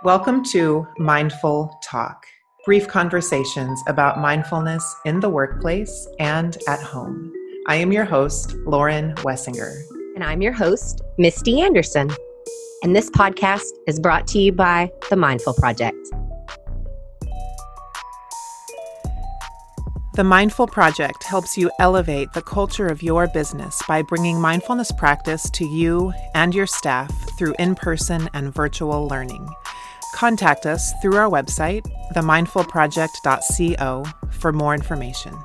Welcome to Mindful Talk, brief conversations about mindfulness in the workplace and at home. I am your host, Lauren Wessinger. And I'm your host, Misty Anderson. And this podcast is brought to you by The Mindful Project. The Mindful Project helps you elevate the culture of your business by bringing mindfulness practice to you and your staff through in-person and virtual learning. Contact us through our website, themindfulproject.co, for more information.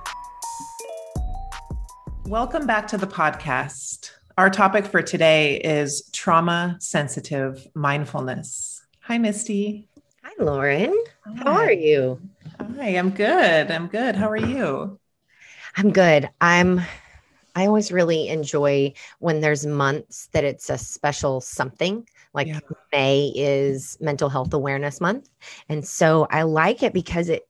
Welcome back to the podcast. Our topic for today is trauma-sensitive mindfulness. Hi, Misty. Hi, Lauren. Hi. How are you? Hi, I'm good. How are you? I'm good. I always really enjoy when there's months that it's a special something. May is Mental Health Awareness Month. And so I like it because it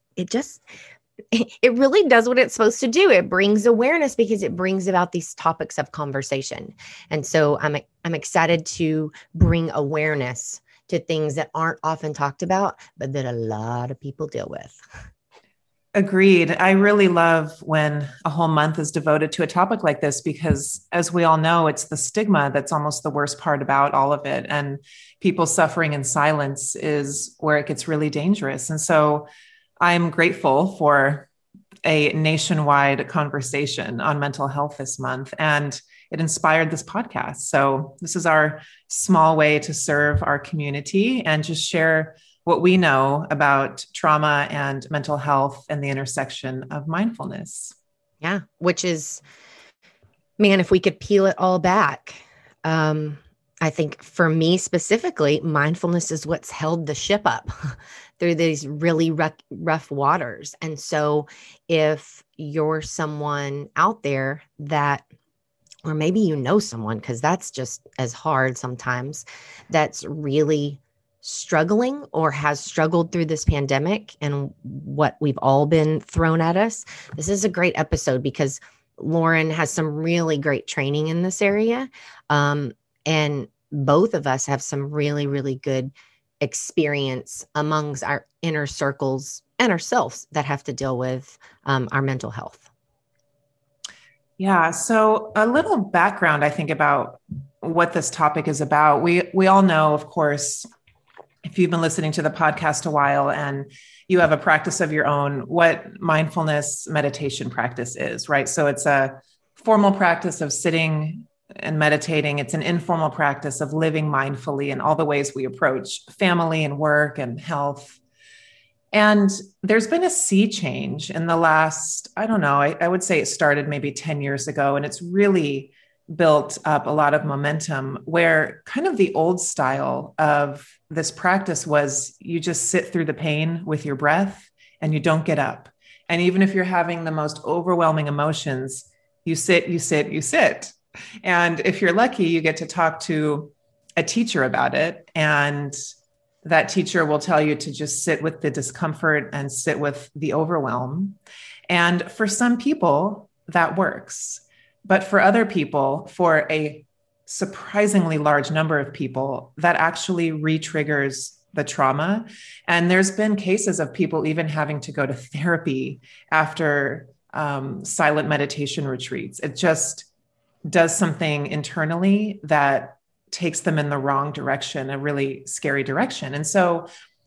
really does what it's supposed to do. It brings awareness because it brings about these topics of conversation. And so I'm excited to bring awareness to things that aren't often talked about, but that a lot of people deal with. Agreed. I really love when a whole month is devoted to a topic like this because, as we all know, it's the stigma that's almost the worst part about all of it. And people suffering in silence is where it gets really dangerous. And so I'm grateful for a nationwide conversation on mental health this month, and it inspired this podcast. So this is our small way to serve our community and just share what we know about trauma and mental health and the intersection of mindfulness. Yeah, which is, man, if we could peel it all back, I think for me specifically, mindfulness is what's held the ship up through these really rough waters. And so if you're someone out there that, or maybe you know someone, because that's just as hard sometimes, that's really struggling or has struggled through this pandemic and what we've all been thrown at us, this is a great episode because Lauren has some really great training in this area. And both of us have some really, really good experience amongst our inner circles and ourselves that have to deal with our mental health. Yeah. So a little background, I think, about what this topic is about. We all know, of course, if you've been listening to the podcast a while and you have a practice of your own, what mindfulness meditation practice is, right? So it's a formal practice of sitting and meditating. It's an informal practice of living mindfully in all the ways we approach family and work and health. And there's been a sea change in the last, I would say it started maybe 10 years ago, and it's really built up a lot of momentum where kind of the old style of this practice was you just sit through the pain with your breath and you don't get up. And even if you're having the most overwhelming emotions, you sit. And if you're lucky, you get to talk to a teacher about it. And that teacher will tell you to just sit with the discomfort and sit with the overwhelm. And for some people, that works. But for other people, for a surprisingly large number of people, that actually re-triggers the trauma. And there's been cases of people even having to go to therapy after silent meditation retreats. It just does something internally that takes them in the wrong direction, a really scary direction. And so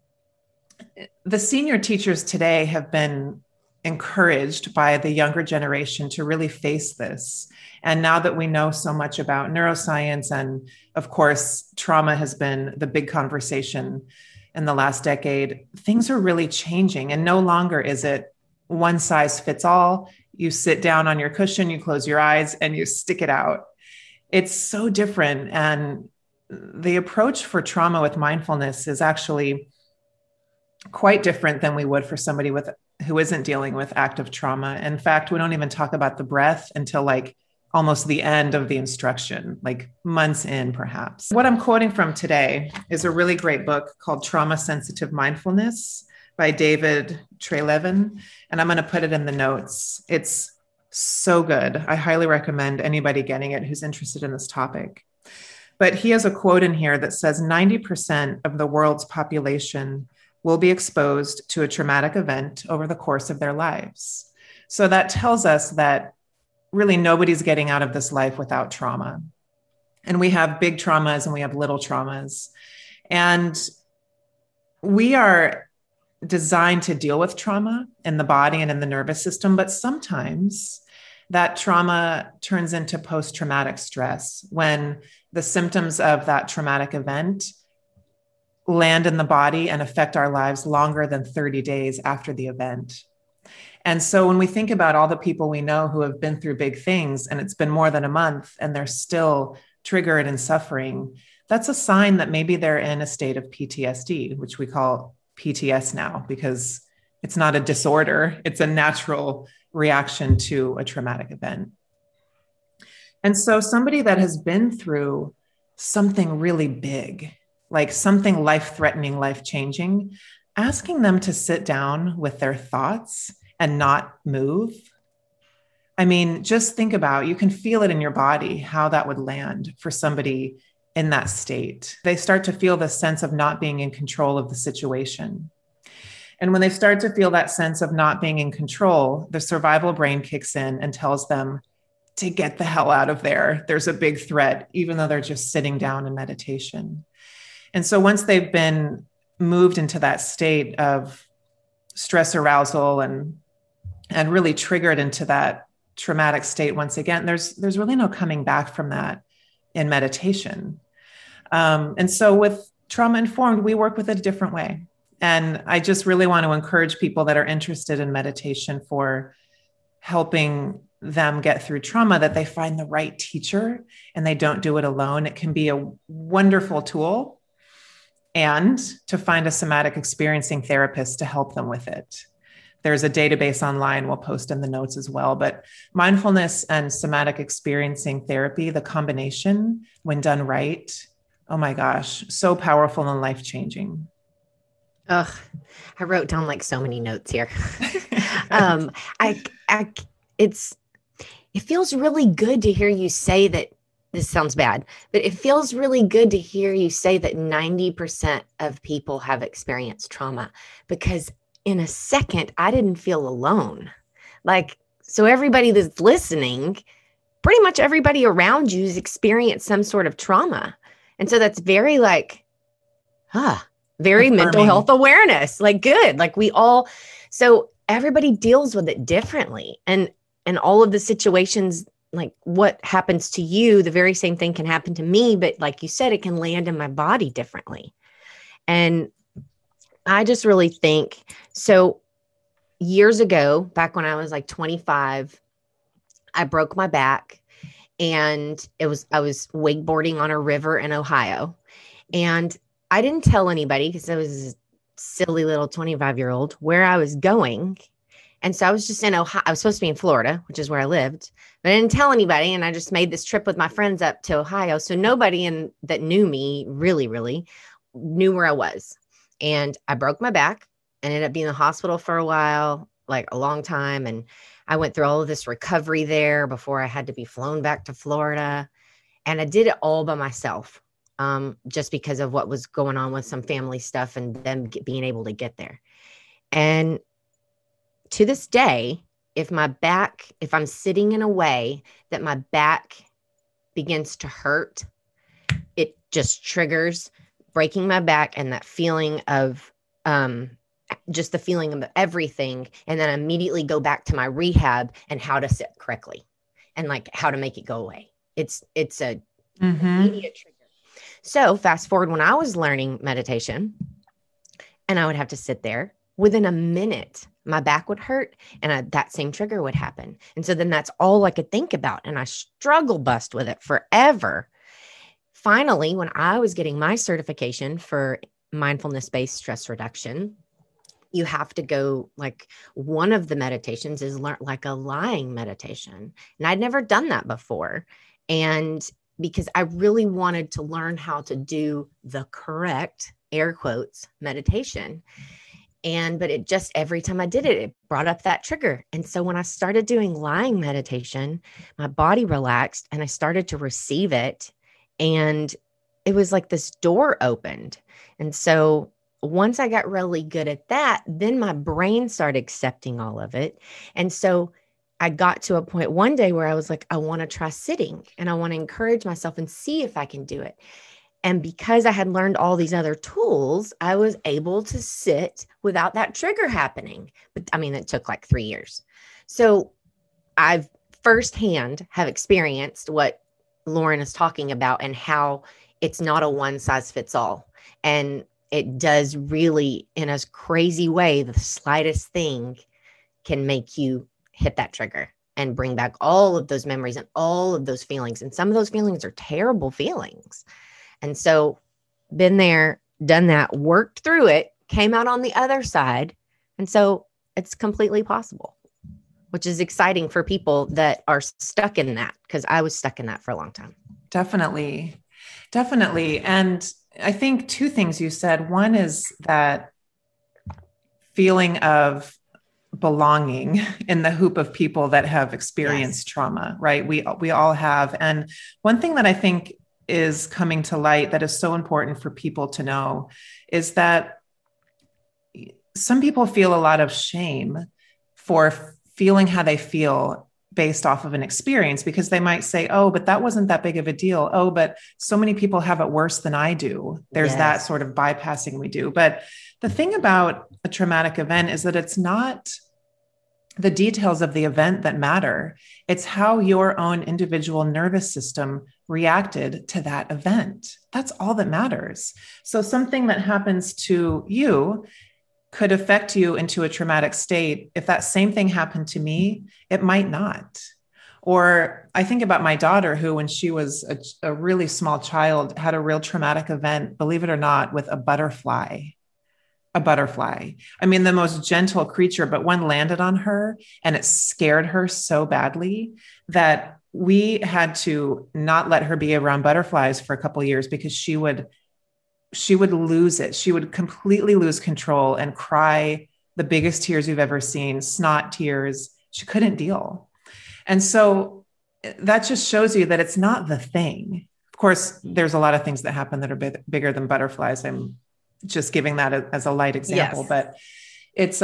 the senior teachers today have been encouraged by the younger generation to really face this. And now that we know so much about neuroscience, and of course, trauma has been the big conversation in the last decade, things are really changing. And no longer is it one size fits all. You sit down on your cushion, you close your eyes, and you stick it out. It's so different. And the approach for trauma with mindfulness is actually quite different than we would for somebody who isn't dealing with active trauma. In fact, we don't even talk about the breath until like almost the end of the instruction, like months in, perhaps. What I'm quoting from today is a really great book called Trauma Sensitive Mindfulness by David Treleaven. And I'm going to put it in the notes. It's so good. I highly recommend anybody getting it who's interested in this topic. But he has a quote in here that says 90% of the world's population will be exposed to a traumatic event over the course of their lives. So that tells us that really nobody's getting out of this life without trauma. And we have big traumas and we have little traumas. And we are designed to deal with trauma in the body and in the nervous system, but sometimes that trauma turns into post-traumatic stress when the symptoms of that traumatic event land in the body and affect our lives longer than 30 days after the event. And so when we think about all the people we know who have been through big things and it's been more than a month and they're still triggered and suffering, that's a sign that maybe they're in a state of PTSD, which we call PTS now, because it's not a disorder, it's a natural reaction to a traumatic event. And so somebody that has been through something really big, like something life-threatening, life-changing, asking them to sit down with their thoughts and not move. I mean, just think about, you can feel it in your body, how that would land for somebody in that state. They start to feel the sense of not being in control of the situation. And when they start to feel that sense of not being in control, the survival brain kicks in and tells them to get the hell out of there. There's a big threat, even though they're just sitting down in meditation. And so once they've been moved into that state of stress arousal and really triggered into that traumatic state once again, there's really no coming back from that in meditation. And so with Trauma Informed, we work with it a different way. And I just really want to encourage people that are interested in meditation for helping them get through trauma, that they find the right teacher and they don't do it alone. It can be a wonderful tool, and to find a somatic experiencing therapist to help them with it. There's a database online we'll post in the notes as well. But mindfulness and somatic experiencing therapy, the combination, when done right, oh my gosh, so powerful and life-changing. Ugh, I wrote down like so many notes here. It feels really good to hear you say that. This sounds bad, but it feels really good to hear you say that 90% of people have experienced trauma, because in a second, I didn't feel alone. Like, so everybody that's listening, pretty much everybody around you has experienced some sort of trauma. And so that's very very affirming. Mental health awareness, like good, like we all, so everybody deals with it differently. And all of the situations, like what happens to you, the very same thing can happen to me, but like you said, it can land in my body differently. And I just really think, so years ago, back when I was like 25, I broke my back, and I was wakeboarding on a river in Ohio. And I didn't tell anybody, because I was a silly little 25-year-old, where I was going. And so I was just in Ohio. I was supposed to be in Florida, which is where I lived, but I didn't tell anybody. And I just made this trip with my friends up to Ohio. So nobody that knew me really knew where I was. And I broke my back and ended up being in the hospital for a while, like a long time. And I went through all of this recovery there before I had to be flown back to Florida. And I did it all by myself, just because of what was going on with some family stuff and them being able to get there. And to this day, if I'm sitting in a way that my back begins to hurt, it just triggers breaking my back and that feeling of just the feeling of everything. And then I immediately go back to my rehab and how to sit correctly and like how to make it go away. It's a immediate trigger. So fast forward, when I was learning meditation and I would have to sit there, within a minute, my back would hurt and that same trigger would happen. And so then that's all I could think about. And I struggle bust with it forever. Finally, when I was getting my certification for mindfulness-based stress reduction, you have to go, like, one of the meditations is like a lying meditation. And I'd never done that before. And because I really wanted to learn how to do the correct, air quotes, meditation. But it just, every time I did it, it brought up that trigger. And so when I started doing lying meditation, my body relaxed and I started to receive it. And it was like this door opened. And so once I got really good at that, then my brain started accepting all of it. And so I got to a point one day where I was like, I want to try sitting and I want to encourage myself and see if I can do it. And because I had learned all these other tools, I was able to sit without that trigger happening. But I mean, it took like 3 years. So I've firsthand have experienced what Lauren is talking about and how it's not a one size fits all. And it does really, in a crazy way, the slightest thing can make you hit that trigger and bring back all of those memories and all of those feelings. And some of those feelings are terrible feelings. And so been there, done that, worked through it, came out on the other side. And so it's completely possible, which is exciting for people that are stuck in that, because I was stuck in that for a long time. Definitely. Definitely. And I think two things you said. One is that feeling of belonging in the hoop of people that have experienced trauma, right? We all have. And one thing that I think is coming to light that is so important for people to know is that some people feel a lot of shame for feeling how they feel based off of an experience, because they might say, oh, but that wasn't that big of a deal. Oh, but so many people have it worse than I do. There's that sort of bypassing we do. But the thing about a traumatic event is that it's not the details of the event that matter. It's how your own individual nervous system reacted to that event. That's all that matters. So something that happens to you could affect you into a traumatic state. If that same thing happened to me, it might not. Or I think about my daughter, who, when she was a really small child, had a real traumatic event, believe it or not, with a butterfly. A butterfly. I mean, the most gentle creature, but one landed on her and it scared her so badly that we had to not let her be around butterflies for a couple of years, because she would lose it. She would completely lose control and cry the biggest tears you've ever seen, snot tears. She couldn't deal. And so that just shows you that it's not the thing. Of course, there's a lot of things that happen that are bigger than butterflies. I'm just giving that as a light example, but it's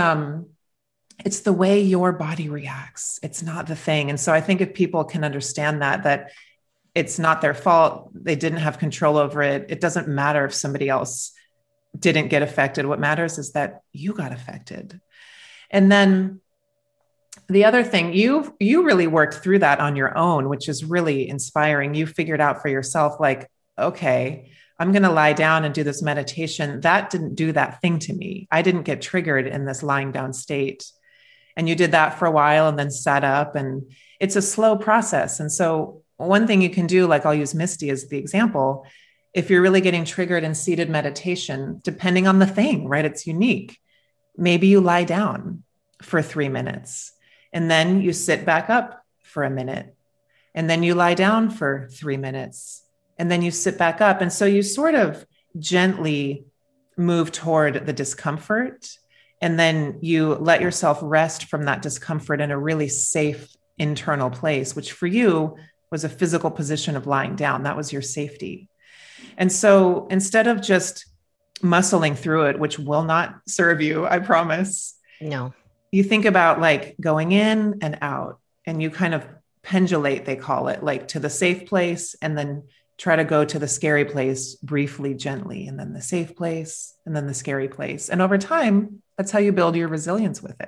the way your body reacts. It's not the thing. And so I think if people can understand that it's not their fault, they didn't have control over it. It doesn't matter if somebody else didn't get affected. What matters is that you got affected. And then the other thing, you really worked through that on your own, which is really inspiring. You figured out for yourself, like, okay, I'm going to lie down and do this meditation. That didn't do that thing to me. I didn't get triggered in this lying down state. And you did that for a while and then sat up, and it's a slow process. And so one thing you can do, like I'll use Misty as the example, if you're really getting triggered in seated meditation, depending on the thing, right? It's unique. Maybe you lie down for 3 minutes and then you sit back up for a minute, and then you lie down for 3 minutes. And then you sit back up. And so you sort of gently move toward the discomfort. And then you let yourself rest from that discomfort in a really safe internal place, which for you was a physical position of lying down. That was your safety. And so instead of just muscling through it, which will not serve you, I promise. No. You think about like going in and out, and you kind of pendulate, they call it, like to the safe place, and then try to go to the scary place briefly, gently, and then the safe place, and then the scary place. And over time, that's how you build your resilience with it.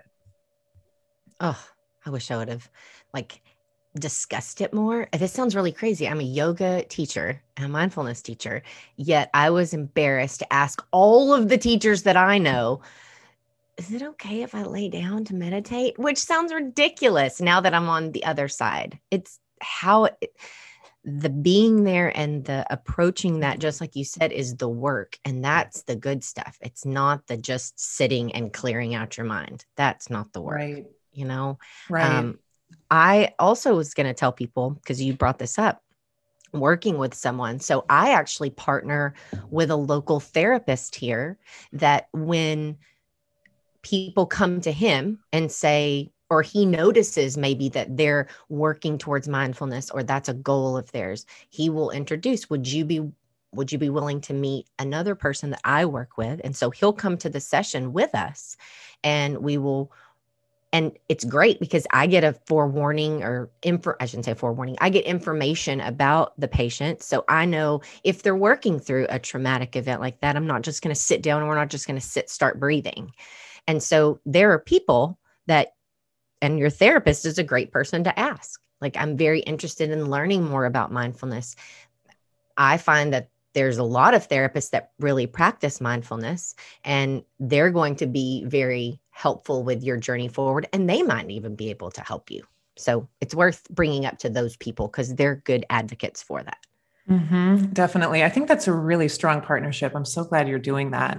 Oh, I wish I would have discussed it more. This sounds really crazy. I'm a yoga teacher and a mindfulness teacher, yet I was embarrassed to ask all of the teachers that I know, is it okay if I lay down to meditate? Which sounds ridiculous now that I'm on the other side. It's how the being there and the approaching that, just like you said, is the work. And that's the good stuff. It's not the just sitting and clearing out your mind. That's not the work, right. Right. I also was going to tell people, because you brought this up, working with someone. So I actually partner with a local therapist here that when people come to him and say, or he notices maybe that they're working towards mindfulness, or that's a goal of theirs, he will introduce, would you be would you be willing to meet another person that I work with? And so he'll come to the session with us, and we will. And it's great because I get a forewarning, or I shouldn't say forewarning. I get information about the patient. So I know if they're working through a traumatic event like that, I'm not just going to sit down, and we're not just going to start breathing. And so there are people that, and your therapist is a great person to ask. Like, I'm very interested in learning more about mindfulness. I find that there's a lot of therapists that really practice mindfulness, and they're going to be very helpful with your journey forward, and they might even be able to help you. So it's worth bringing up to those people because they're good advocates for that. Definitely. I think that's a really strong partnership. I'm so glad you're doing that.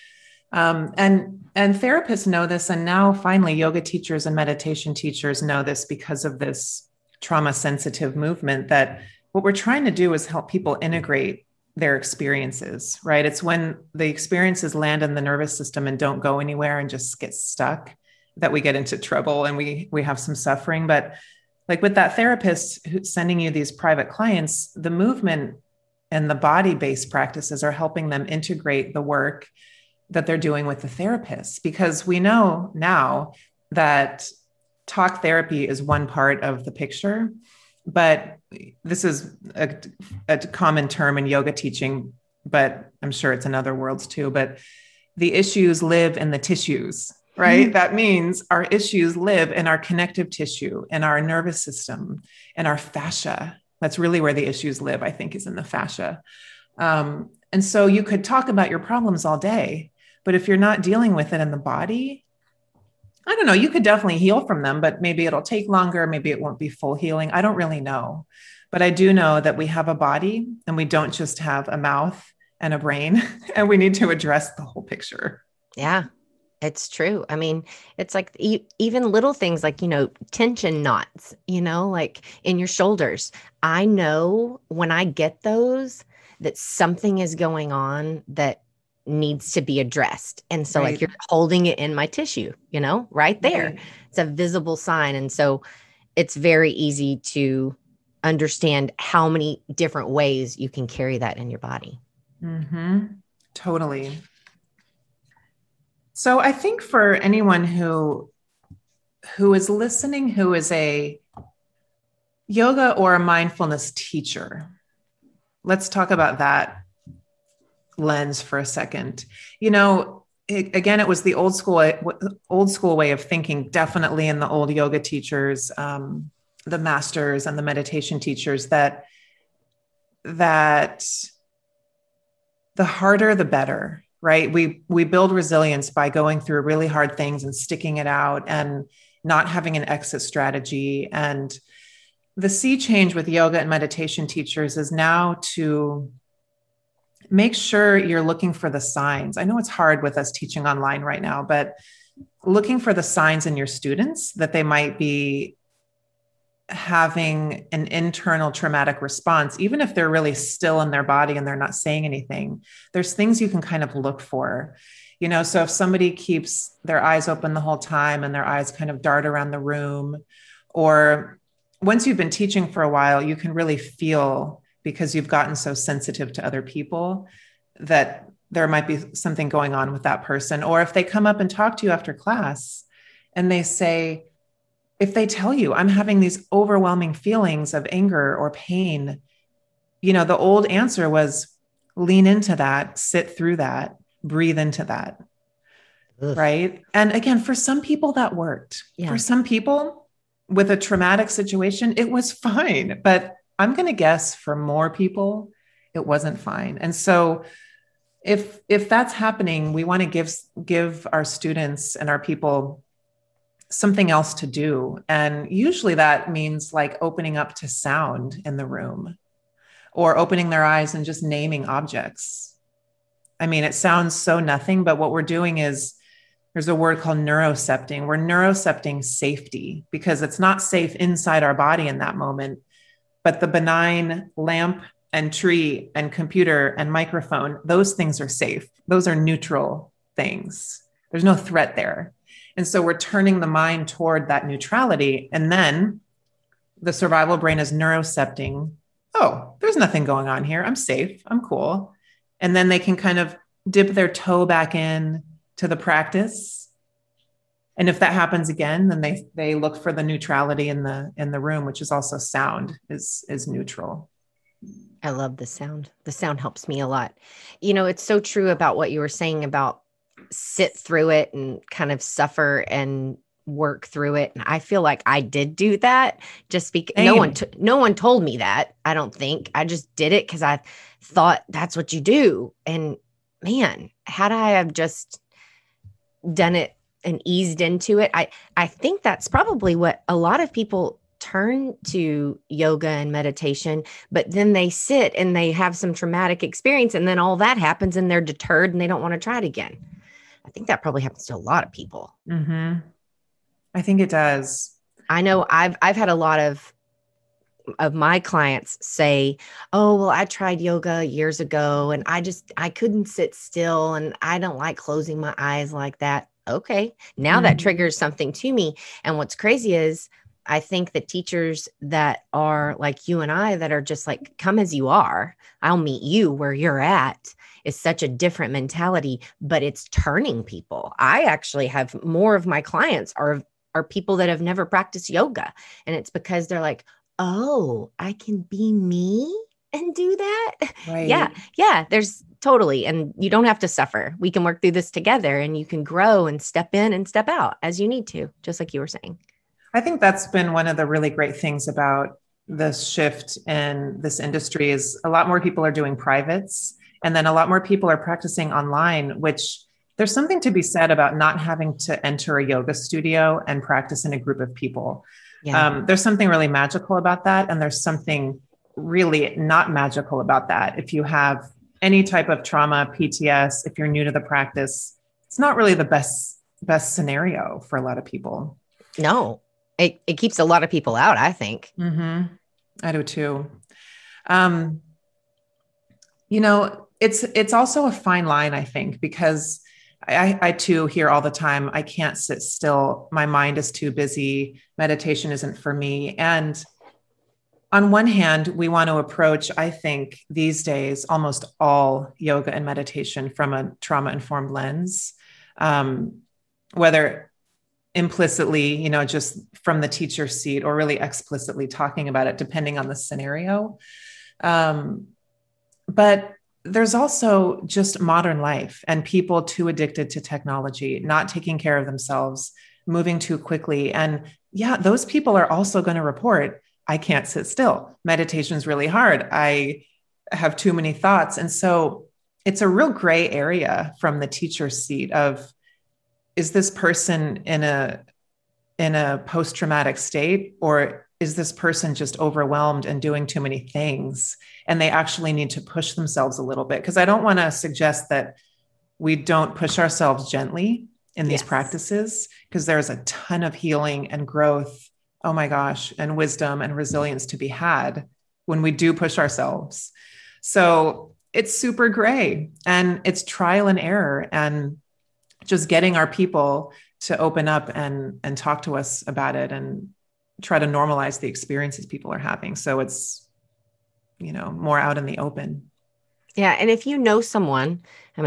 And therapists know this. And now finally, yoga teachers and meditation teachers know this because of this trauma sensitive movement, that what we're trying to do is help people integrate their experiences, right? It's when the experiences land in the nervous system and don't go anywhere and just get stuck that we get into trouble and we have some suffering. But like with that therapist who's sending you these private clients, the movement and the body-based practices are helping them integrate the work that they're doing with the therapist, because we know now that talk therapy is one part of the picture, but this is a common term in yoga teaching, but I'm sure it's in other worlds too. But the issues live in the tissues, right? That means our issues live in our connective tissue, in our nervous system, in our fascia. That's really where the issues live, I think, is in the fascia. And so you could talk about your problems all day, but if you're not dealing with it in the body, I don't know, you could definitely heal from them, but maybe it'll take longer. Maybe it won't be full healing. I don't really know. But I do know that we have a body and we don't just have a mouth and a brain, and we need to address the whole picture. Yeah, it's true. I mean, it's like even little things like, tension knots, like in your shoulders. I know when I get those, that something is going on that needs to be addressed. And so like you're holding it in my tissue, right there. Right. It's a visible sign. And so it's very easy to understand how many different ways you can carry that in your body. Totally. So I think for anyone who is listening, who is a yoga or a mindfulness teacher, let's talk about that lens for a second. Again, it was the old school way of thinking, definitely in the old yoga teachers, the masters and the meditation teachers, that the harder, the better, right? We build resilience by going through really hard things and sticking it out and not having an exit strategy. And the sea change with yoga and meditation teachers is now to make sure you're looking for the signs. I know it's hard with us teaching online right now, but looking for the signs in your students that they might be having an internal traumatic response, even if they're really still in their body and they're not saying anything. There's things you can kind of look for, so if somebody keeps their eyes open the whole time and their eyes kind of dart around the room, or once you've been teaching for a while, you can really feel, because you've gotten so sensitive to other people, that there might be something going on with that person. Or if they come up and talk to you after class and they say, if they tell you, I'm having these overwhelming feelings of anger or pain, the old answer was lean into that, sit through that, breathe into that. Ugh. Right. And again, for some people that worked. Yeah. For some people with a traumatic situation, it was fine. But I'm going to guess for more people, it wasn't fine. And so if that's happening, we want to give our students and our people something else to do. And usually that means like opening up to sound in the room, or opening their eyes and just naming objects. I mean, it sounds so nothing, but what we're doing is, there's a word called neurocepting. We're neurocepting safety, because it's not safe inside our body in that moment. But the benign lamp and tree and computer and microphone, those things are safe. Those are neutral things. There's no threat there. And so we're turning the mind toward that neutrality. And then the survival brain is neurocepting oh, there's nothing going on here. I'm safe. I'm cool. And then they can kind of dip their toe back in to the practice. And if that happens again, then they look for the neutrality in the room, which is also sound is neutral. I love the sound. The sound helps me a lot. It's so true about what you were saying about sit through it and kind of suffer and work through it. And I feel like I did do that just because no one told me that. I don't think. I just did it because I thought that's what you do. And man, had I have just done it and eased into it, I think that's probably what a lot of people turn to yoga and meditation, but then they sit and they have some traumatic experience and then all that happens and they're deterred and they don't want to try it again. I think that probably happens to a lot of people. Mm-hmm. I think it does. I know I've had a lot of my clients say, oh, well, I tried yoga years ago and I couldn't sit still and I don't like closing my eyes like that. Okay. Now that triggers something to me. And what's crazy is I think the teachers that are like you and I that are just like, come as you are, I'll meet you where you're at, is such a different mentality, but it's turning people. I actually have more of my clients are people that have never practiced yoga. And it's because they're like, oh, I can be me and do that. Right. Yeah. There's totally. And you don't have to suffer. We can work through this together and you can grow and step in and step out as you need to, just like you were saying. I think that's been one of the really great things about this shift in this industry is a lot more people are doing privates and then a lot more people are practicing online, which there's something to be said about not having to enter a yoga studio and practice in a group of people. Yeah. There's something really magical about that. And there's something really not magical about that. If you have any type of trauma, PTS, if you're new to the practice, it's not really the best scenario for a lot of people. No. It keeps a lot of people out, I think. Mm-hmm. I do too. It's also a fine line, I think, because I too hear all the time, I can't sit still. My mind is too busy. Meditation isn't for me. And on one hand, we want to approach, I think these days, almost all yoga and meditation from a trauma-informed lens, whether implicitly, just from the teacher's seat or really explicitly talking about it, depending on the scenario. But there's also just modern life and people too addicted to technology, not taking care of themselves, moving too quickly. And yeah, those people are also going to report, I can't sit still. Meditation's really hard. I have too many thoughts. And so it's a real gray area from the teacher's seat of, is this person in a post-traumatic state, or is this person just overwhelmed and doing too many things and they actually need to push themselves a little bit? Because I don't want to suggest that we don't push ourselves gently in these practices, because there's a ton of healing and growth, oh my gosh, and wisdom and resilience to be had when we do push ourselves. So it's super gray and it's trial and error, and just getting our people to open up and talk to us about it and try to normalize the experiences people are having. So it's, more out in the open. Yeah. And if you know someone,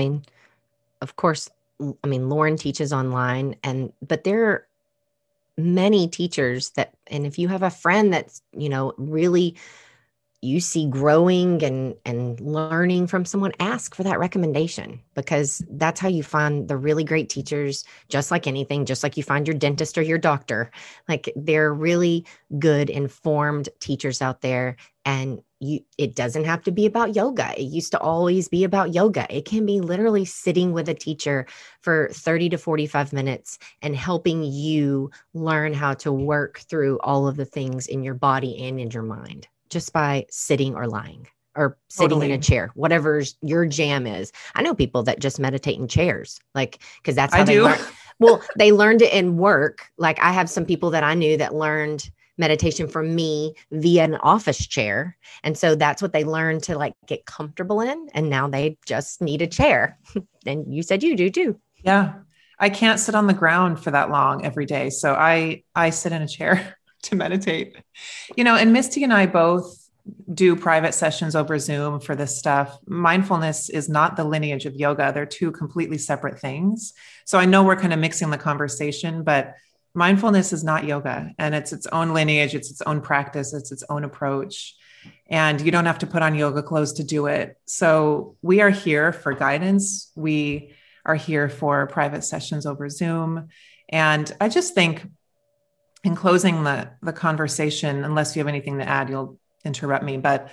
of course, Lauren teaches online but there are many teachers and if you have a friend that's, really you see growing and learning from someone, ask for that recommendation, because that's how you find the really great teachers, just like anything, just like you find your dentist or your doctor. Like, they're really good, informed teachers out there. And it doesn't have to be about yoga. It used to always be about yoga. It can be literally sitting with a teacher for 30 to 45 minutes and helping you learn how to work through all of the things in your body and in your mind, just by sitting or lying or sitting in a chair, whatever your jam is. I know people that just meditate in chairs, because that's how they learn. Well, they learned it in work. Like, I have some people that I knew that learned meditation from me via an office chair. And so that's what they learned to get comfortable in. And now they just need a chair. And you said you do too. Yeah. I can't sit on the ground for that long every day. So I sit in a chair to meditate, and Misty and I both do private sessions over Zoom for this stuff. Mindfulness is not the lineage of yoga. They're two completely separate things. So I know we're kind of mixing the conversation, but mindfulness is not yoga, and it's its own lineage. It's its own practice. It's its own approach. And you don't have to put on yoga clothes to do it. So we are here for guidance. We are here for private sessions over Zoom. And I just think, in closing the conversation, unless you have anything to add, you'll interrupt me. But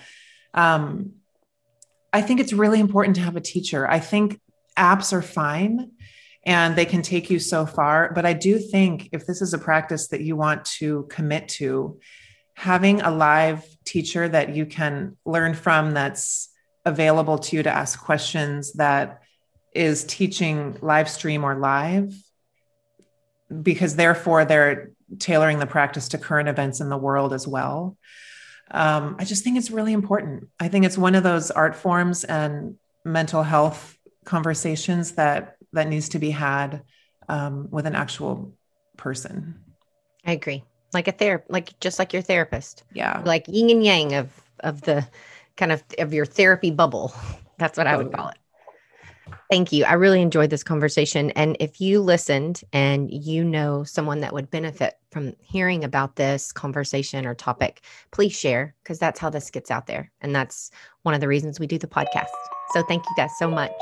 I think it's really important to have a teacher. I think apps are fine and they can take you so far. But I do think if this is a practice that you want to commit to, having a live teacher that you can learn from, that's available to you to ask questions, that is teaching live stream or live, because therefore they're tailoring the practice to current events in the world as well. I just think it's really important. I think it's one of those art forms and mental health conversations that needs to be had with an actual person. I agree. Just like your therapist. Yeah. Like yin and yang of the kind of your therapy bubble. That's what I would call it. Thank you. I really enjoyed this conversation. And if you listened and you know someone that would benefit from hearing about this conversation or topic, please share, because that's how this gets out there. And that's one of the reasons we do the podcast. So thank you guys so much.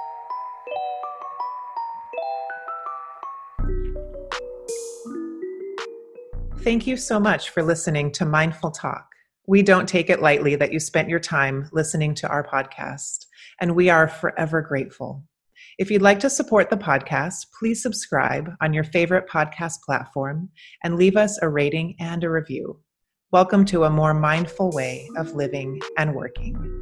Thank you so much for listening to Mindful Talk. We don't take it lightly that you spent your time listening to our podcast, and we are forever grateful. If you'd like to support the podcast, please subscribe on your favorite podcast platform and leave us a rating and a review. Welcome to a more mindful way of living and working.